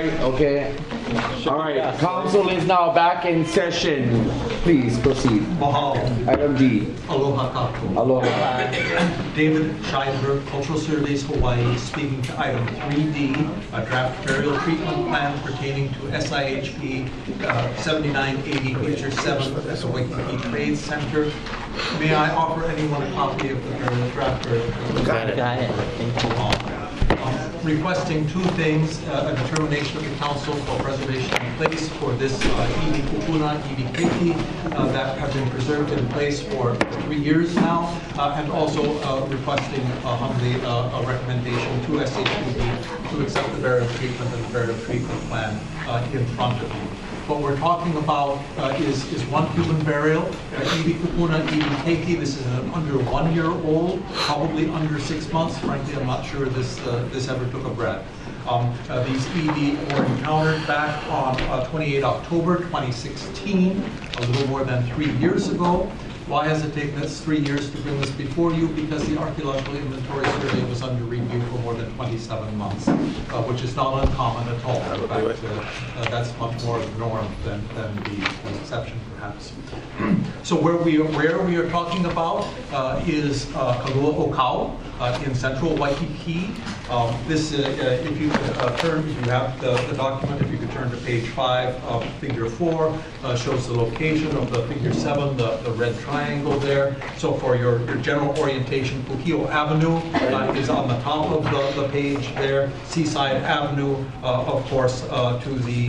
right, okay. All right, council is now back in session. Please proceed. Mahalo. Item D. Aloha kako. Aloha. David Scheinberg, Cultural Surveys Hawaii, speaking to item 3D, a draft burial treatment plan pertaining to SIHP 7980 Glacier 7 at the Waikiki Trade Center. May I offer anyone a copy of the draft burial treatment plan? Got it. Thank you. Requesting two things, a determination of the council for preservation in place for this iwi kupuna, iwi keiki, that have been preserved in place for 3 years now, and also requesting humbly a recommendation to SHPD to accept the burial treatment and the burial treatment plan in front of you. What we're talking about is one human burial, iwi kupuna, iwi keiki. This is an under 1 year old, probably under 6 months. Frankly, I'm not sure this ever took a breath. These iwi were encountered back on 28 October 2016, a little more than 3 years ago. Why has it taken us 3 years to bring this before you? Because the Archaeological Inventory Survey was under review for more than 27 months, which is not uncommon at all. In fact, that's much more the norm than the exception, perhaps. So where we are talking about is Kalua Okau in central Waikiki. If you have the document, if you could turn to page 5 of figure 4, shows the location of the figure 7, the red triangle there. So for your general orientation, Puhio Avenue is on the top of the page there. Seaside Avenue, of course, to the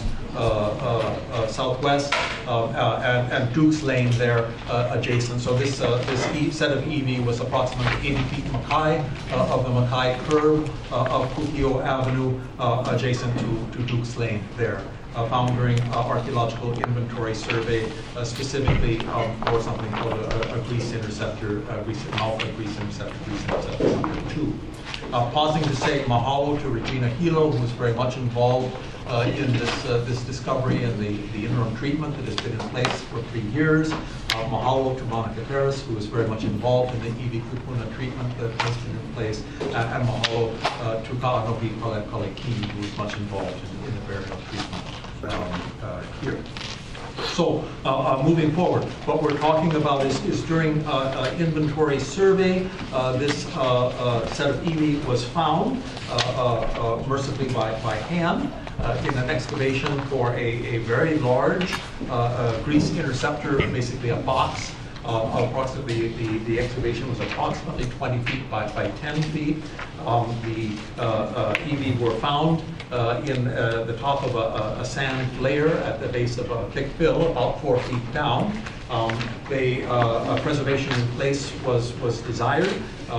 southwest, and Duke's Lane there adjacent. So this set of EV was approximately 80 feet Mackay of the Mackay curve of Puhio Avenue, adjacent to Duke's Lane there. Found during archaeological inventory survey, specifically for something called a grease interceptor, Malta grease interceptor number 2. Pausing to say mahalo to Regina Hilo, who was very much involved in this discovery and the interim treatment that has been in place for 3 years. Mahalo to Monica Terrace, who was very much involved in the iwi kupuna treatment that has been in place. And mahalo to Ka'anohi Kalekini, who was much involved in the burial treatment here. So moving forward, what we're talking about is during inventory survey, this set of iwi was found mercifully by hand in an excavation for a very large grease interceptor, basically a box. Approximately, the excavation was approximately 20 feet by 10 feet. The iwi were found in the top of a sand layer at the base of a thick fill, about 4 feet down. Preservation in place was desired.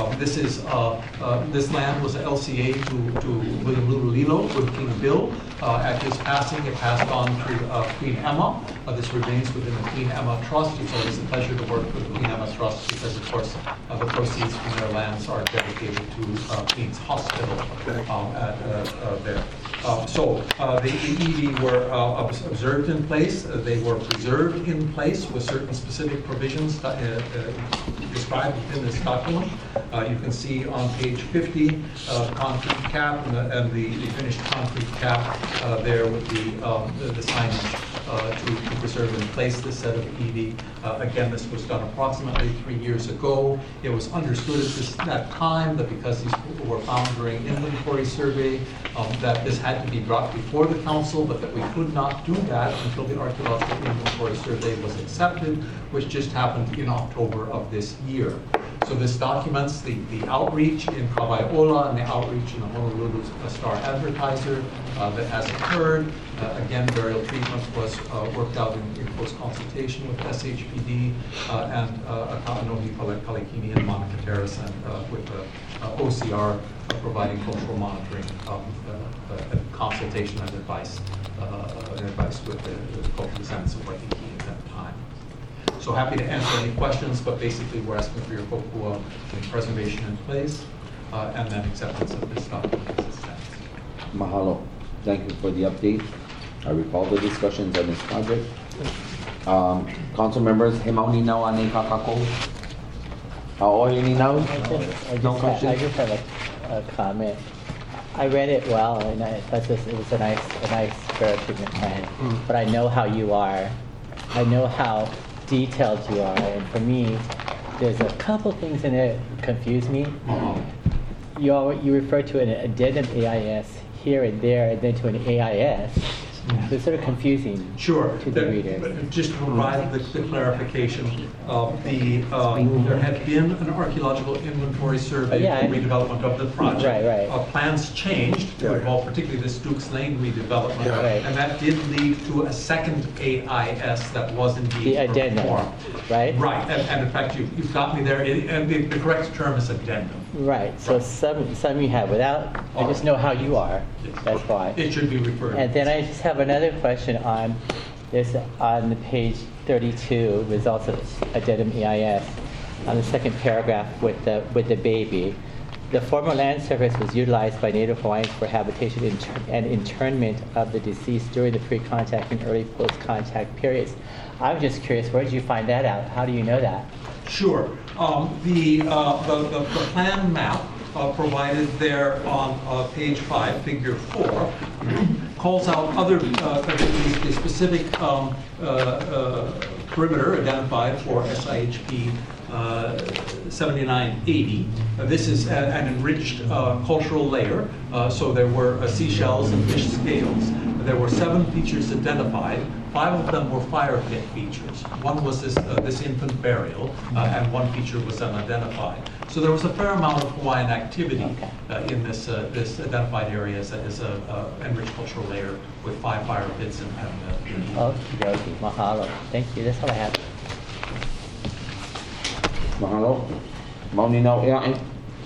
This land was an LCA to William Lululilo with King Bill. At his passing, it passed on to Queen Emma. This remains within the Queen Emma Trust. It's always a pleasure to work with the Queen Emma Trust because, of course, the proceeds from their lands are dedicated to Queen's Hospital there. The iwi were observed in place. They were preserved in place with certain specific provisions described within this document. You can see on page 50 the concrete cap and the finished concrete cap there with the signage to preserve in place this set of iwi. Again, this was done approximately 3 years ago. It was understood at that time that because these people were found during inventory survey, that this had to be brought before the council, but that we could not do that until the archaeological inventory survey was accepted, which just happened in October of this year. So this documents the outreach in Kawaiola and the outreach in the Honolulu Star Advertiser that has occurred. Again, burial treatment was worked out in close consultation with SHPD and Ka'anohi Kalekini and Monica Terrace, and with OCR providing cultural monitoring, consultation and advice with the cultural descendants of Waikiki at that time. So happy to answer any questions, but basically we're asking for your kokua in preservation in place and then acceptance of this document as it stands. Mahalo. Thank you for the update. I recall the discussions on this project. Council members, Hemau Ninaw ane kakako? All you Ninaw? No questions? I just have a comment. I read it well, and I thought it was a nice borough treatment plan. But I know how you are. I know how detailed you are, and for me, there's a couple things in it that confuse me. You refer to an addendum AIS here and there, and then to an AIS. So it's sort of confusing Sure. to the reader. But just to provide the clarification, there had been an archaeological inventory survey Yeah, for redevelopment of the project. Right. Plans changed to involve particularly this Dukes Lane redevelopment, Yeah. Right. and that did lead to a second AIS that was indeed The addendum, performed. right? Right, and in fact, you've got me there, and the correct term is addendum. Right. So some you have without. I just know how you are. That's why. It should be referred. And then I just have another question on this, on the page 32, results of addendum EIS, on the second paragraph with the baby. The former land surface was utilized by Native Hawaiians for habitation and internment of the deceased during the pre-contact and early post-contact periods. I'm just curious, where did you find that out? How do you know that? Sure. The plan map provided there on page 5, figure 4, calls out other the specific perimeter identified for SIHP 7980. This is an enriched cultural layer, so there were seashells and fish scales. There were 7 features identified. 5 of them were fire pit features. One was this infant burial, and 1 feature was unidentified. So there was a fair amount of Hawaiian activity in this identified area as an enriched cultural layer with 5 fire pits and Okay, mahalo. Thank you. That's all I have. Mahalo. Mauni nau ea.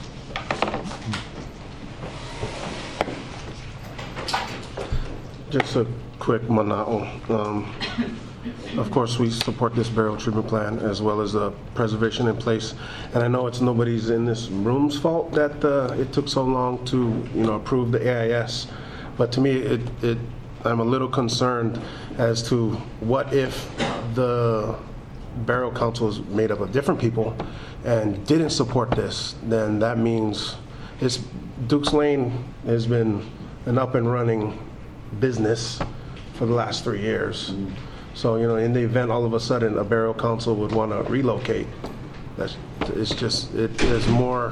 Just a quick mana'o. Of course, we support this burial treatment plan as well as the preservation in place. And I know it's nobody's in this room's fault that it took so long to, approve the AIS. But to me, I'm a little concerned as to what if the burial council is made up of different people and didn't support this. Then that means Dukes Lane has been an up and running business for the last 3 years. So, in the event all of a sudden a burial council would want to relocate, it is more,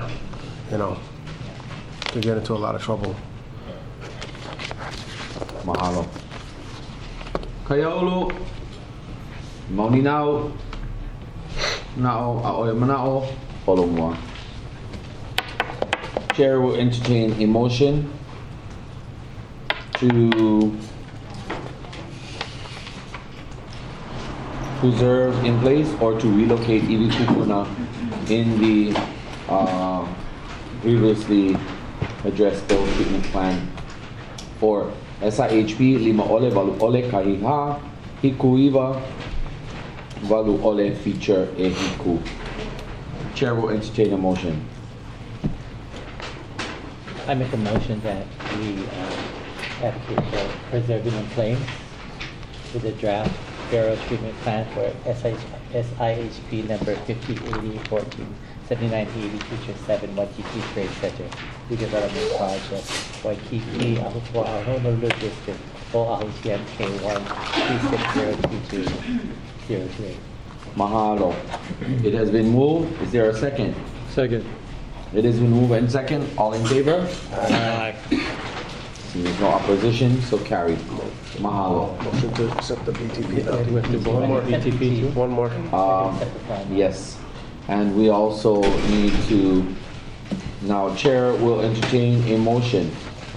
to get into a lot of trouble. Mahalo. Kaiaulu. Mauni nau. Nao, aoe manao. Polo mua. Chair will entertain a motion to preserve in place or to relocate Iwi Kupuna in the previously addressed burial treatment plan for SIHP Lima Ole Valu Ole Kahiha Hikuiwa Valu Ole feature e Hiku. Chair will entertain a motion. I make a motion that we advocate for preserving in place with a draft burial treatment plan for SIHP number 5080-14-7980, Feature 7, Waikiki Trade Center, redevelopment project, Waikiki, Ahupua'a, Honolulu District, Oahu TMK 136022028. Mahalo. It has been moved. Is there a second? Second. It has been moved and second. All in favor? Aye. There's no opposition, so carried. Mahalo. Motion to accept the BTP now. We have to vote on BTP too? One more. Yes. And we also need to, now Chair will entertain a motion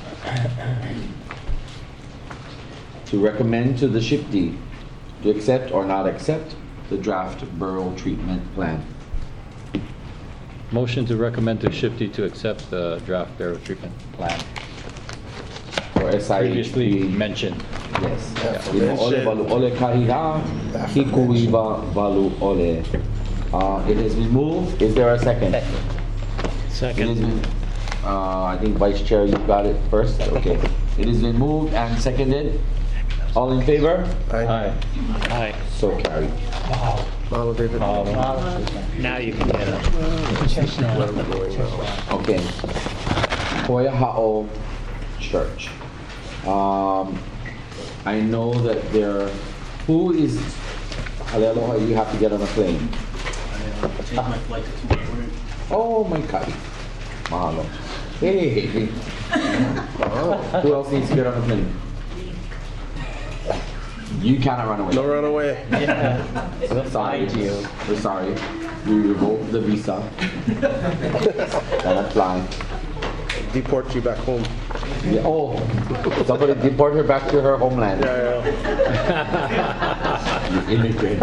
to recommend to the SHPD to accept or not accept the draft burial treatment plan. Motion to recommend to SHPD to accept the draft burial treatment plan. For Previously SIHP. mentioned. Yes. Lima ole valu ole kahiha, hikuiwa valu ole. It has been moved. Is there a second? It has been, I think Vice Chair, you got it first. Okay. It has been moved and seconded. All in favor? Aye. Aye. So carried. Mahalo, David. Now you can get it. Where are we going now? Okay. Koia ha'o Church. I know that who is, Aloha, you have to get on a plane. Change my flight to tomorrow. Oh my God. Mahalo. Hey. Who else needs to get on a plane? You cannot run away. Don't run away. We'll Sorry. find you. We're sorry. We revoked the visa. Cannot fly. Deport you back home. Yeah, oh, somebody deport her back to her homeland. Yeah. You immigrant.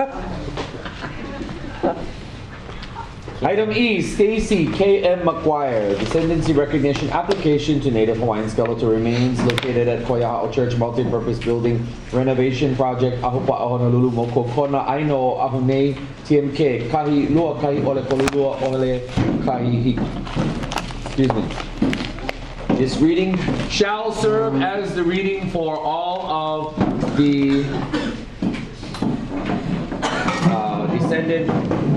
Item E, Stacy K.M. McGuire, Descendancy Recognition Application to Native Hawaiian Skeletal Remains located at Koyahao Church Multi-Purpose Building Renovation Project, Ahupa'a Honolulu, Mokokona, Aino, Ahunei, TMK, Kahi, Lua Kahi, Ole Kolulua, Ole Kahi, excuse me. This reading shall serve as the reading for all of the descendant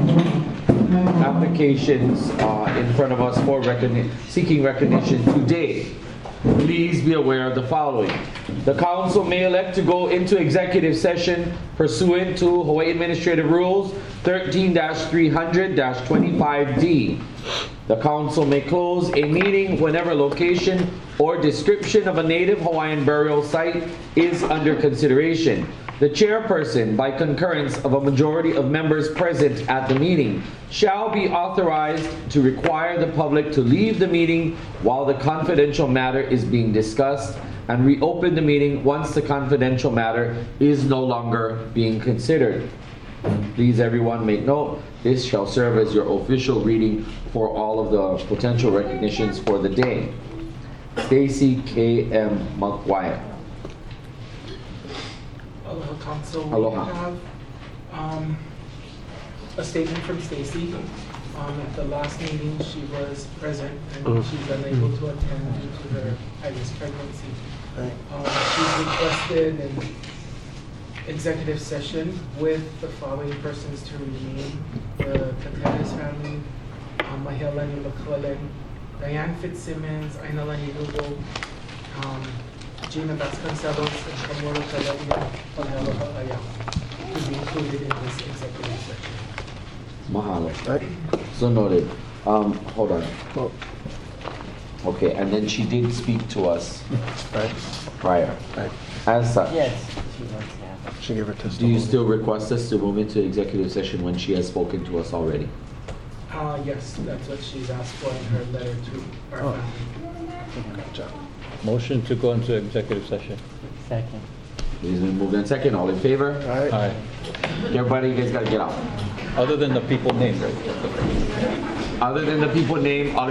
applications in front of us for seeking recognition today. Please be aware of the following. The council may elect to go into executive session pursuant to Hawaii Administrative Rules 13-300-25D. The council may close a meeting whenever location or description of a Native Hawaiian burial site is under consideration. The chairperson, by concurrence of a majority of members present at the meeting, shall be authorized to require the public to leave the meeting while the confidential matter is being discussed and reopen the meeting once the confidential matter is no longer being considered. Please everyone make note, this shall serve as your official reading for all of the potential recognitions for the day. Stacy K.M. McGuire. Aloha Council. Aloha. We have a statement from Stacy. At the last meeting, she was present and she's unable to attend due to her high-risk pregnancy. She's requested an executive session with the following persons to remain: the Kateris family, Mahelani McClellan, Diane Fitzsimmons, Ainalani Lugo, Gina Vasconcelos, and Kamoro Kalaia Panaloha to be included in this executive session. Mahalo. Right. So noted. Hold on. Okay, and then she did speak to us Right. prior. Right. As such, Yes, she wants to have. She gave her do testimony. you still request us to move into executive session when she has spoken to us already? Yes, that's what she's asked for in her letter to our Oh. family. Gotcha. Motion to go into executive session. Second. Please move in second. All in favor? All right. Aye. Everybody, you guys gotta get out. Other than the people named. Other than the people named, all